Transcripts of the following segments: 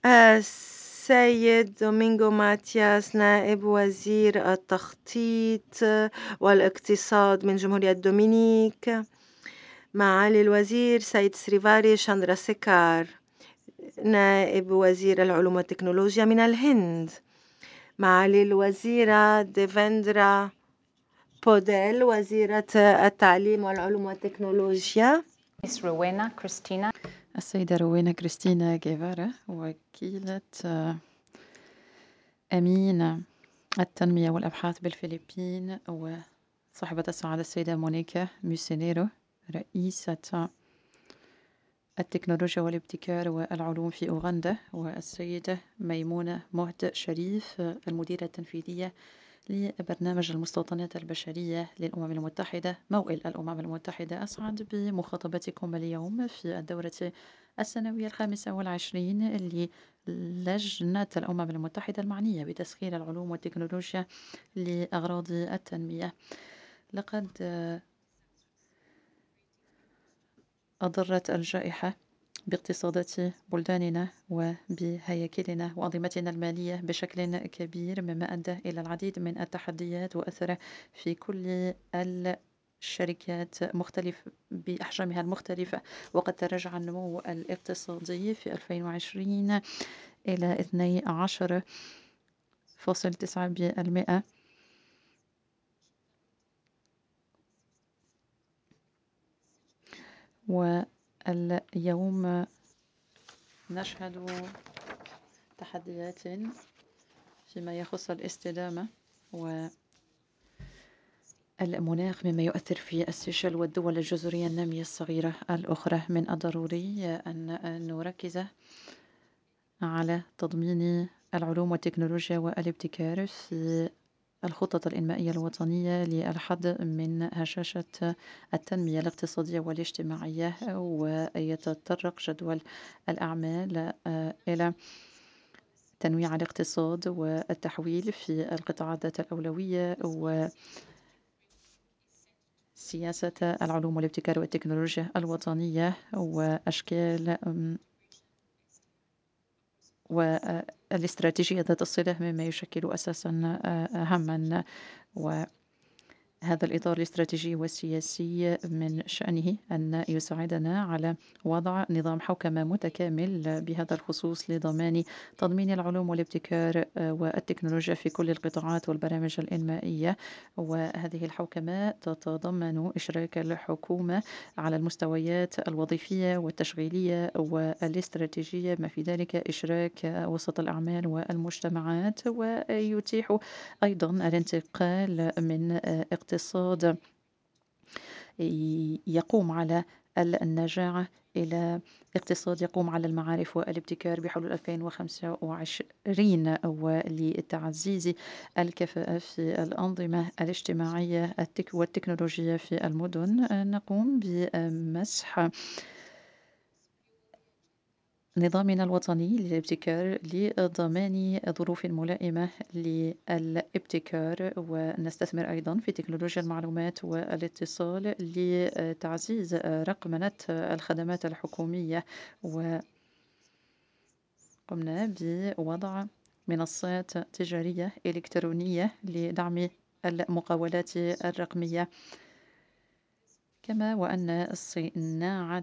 السيد دومينغو ماتياس نائب وزير التخطيط والاقتصاد من جمهورية دومينيك، معالي الوزير سيد سريفاري شاندراسيكار نائب وزير العلوم والتكنولوجيا من الهند، معالي الوزيرة ديفندرا بوديل وزيرة التعليم والعلوم والتكنولوجيا، السيدة روينا كريستينا جيفارا وكيلة أمين التنمية والأبحاث بالفلبين، وصاحبة السعادة السيدة مونيكا موسينيرو رئيسة التكنولوجيا والابتكار والعلوم في أوغندا، والسيدة ميمونة مهد شريف المديرة التنفيذية لبرنامج المستوطنات البشرية للأمم المتحدة موئل الأمم المتحدة. أسعد بمخاطبتكم اليوم في الدورة السنوية 25 للجنة الأمم المتحدة المعنية بتسخير العلوم والتكنولوجيا لأغراض التنمية. لقد أضرت الجائحة باقتصادات بلداننا وبهياكلنا وأنظمتنا المالية بشكل كبير، مما أدى إلى العديد من التحديات وأثر في كل الشركات مختلف بأحجامها المختلفة. وقد تراجع النمو الاقتصادي في 2020 إلى 12.9%، واليوم نشهد تحديات فيما يخص الاستدامة والمناخ، مما يؤثر في السيشل والدول الجزرية النامية الصغيرة الأخرى. من الضروري أن نركز على تضمين العلوم والتكنولوجيا والابتكار في الخطط الإنمائية الوطنية للحد من هشاشة التنمية الاقتصادية والاجتماعية، ويتطرق جدول الأعمال إلى تنويع الاقتصاد والتحويل في القطاعات ذات الأولوية وسياسة العلوم والابتكار والتكنولوجيا الوطنية وأشكال والاستراتيجية ذات الصلة، مما يشكل أساسا هاما. هذا الإطار الاستراتيجي والسياسي من شأنه أن يساعدنا على وضع نظام حوكمة متكامل بهذا الخصوص لضمان تضمين العلوم والابتكار والتكنولوجيا في كل القطاعات والبرامج الإنمائية. وهذه الحوكمة تتضمن إشراك الحكومة على المستويات الوظيفية والتشغيلية والاستراتيجية، ما في ذلك إشراك وسط الأعمال والمجتمعات، ويتيح أيضا الانتقال من اقتصاد يقوم على النجاعة إلى اقتصاد يقوم على المعارف والابتكار بحلول 2025، ولتعزيز الكفاءة في الأنظمة الاجتماعية والتكنولوجية في المدن. نقوم بمسح نظامنا الوطني للابتكار لضمان ظروف ملائمة للابتكار، ونستثمر أيضا في تكنولوجيا المعلومات والاتصال لتعزيز رقمنة الخدمات الحكومية. وقمنا بوضع منصات تجارية إلكترونية لدعم المقاولات الرقمية، كما وأن صناعة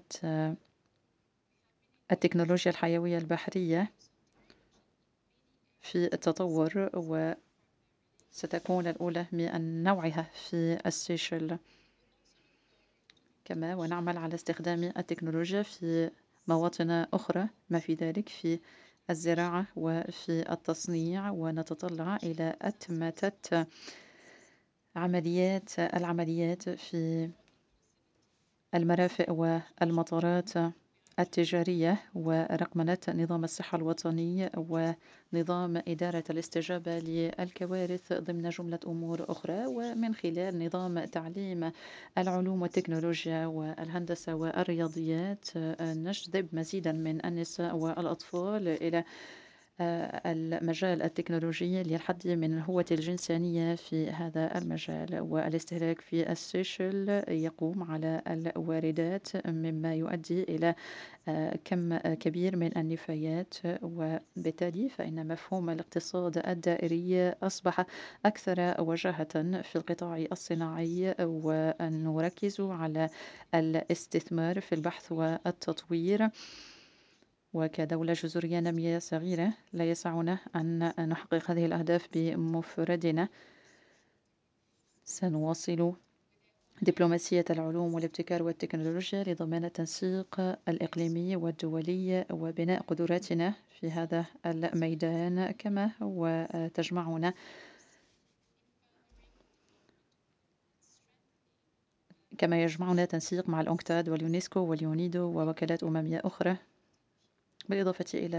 التكنولوجيا الحيوية البحرية في التطور، وستكون الأولى من نوعها في السيشل. كما ونعمل على استخدام التكنولوجيا في مواطن أخرى، ما في ذلك في الزراعة وفي التصنيع، ونتطلع إلى أتمتة العمليات في المرافق والمطارات التجارية، ورقمنة نظام الصحة الوطني ونظام إدارة الاستجابة للكوارث ضمن جملة أمور أخرى، ومن خلال نظام تعليم العلوم والتكنولوجيا والهندسة والرياضيات نجذب مزيدا من النساء والأطفال إلى المجال التكنولوجي للحد من الهوة الجنسانية في هذا المجال، والاستهلاك في السوشيال يقوم على الواردات مما يؤدي إلى كم كبير من النفايات، وبالتالي فإن مفهوم الاقتصاد الدائري أصبح أكثر وجاهة في القطاع الصناعي، وأن نركز على الاستثمار في البحث والتطوير. وكدولة جزرية نامية صغيرة لا يسعنا أن نحقق هذه الأهداف بمفردنا. سنواصل دبلوماسية العلوم والابتكار والتكنولوجيا لضمان التنسيق الإقليمي والدولي وبناء قدراتنا في هذا الميدان، كما يجمعنا تنسيق مع الأونكتاد واليونسكو واليونيدو ووكالات أممية أخرى، بالإضافة إلى